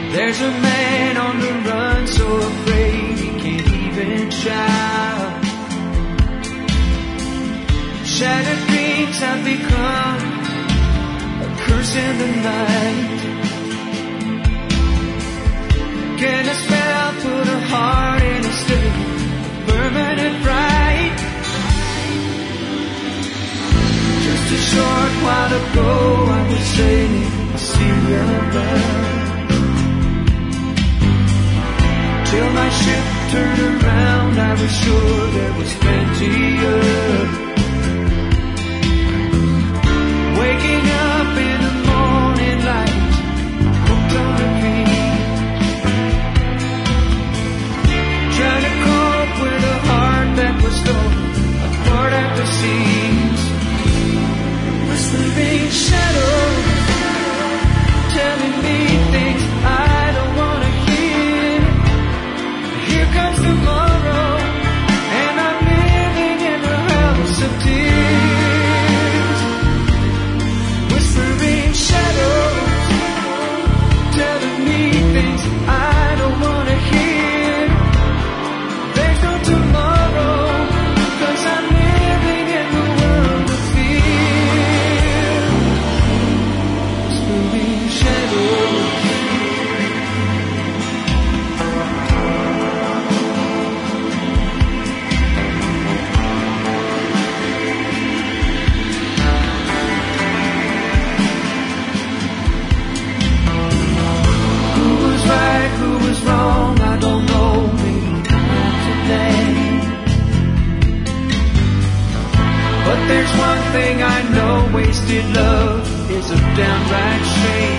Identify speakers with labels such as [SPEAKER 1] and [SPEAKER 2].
[SPEAKER 1] There's a man on the run, so afraid he can't even shout. Shattered dreams have become a curse in the night. Can a spell put a heart in a state of permanent fright? Just a short while ago I was sailing a sea of blood, till my ship turned around. I was sure there was plenty of waking up in the morning light, hooked on a dream, trying to cope with a heart that was torn apart at the seams. Whispering shadows telling me things I don't want to hear. Here comes tomorrow, and I'm living in a house of tears. Whispering shadows telling me things I don't want to hear. There's no tomorrow, 'cause I'm living in the world of fear. Whispering shadows. Who was right, who was wrong, I don't know, maybe not today. But there's one thing I know, wasted love is a downright shame.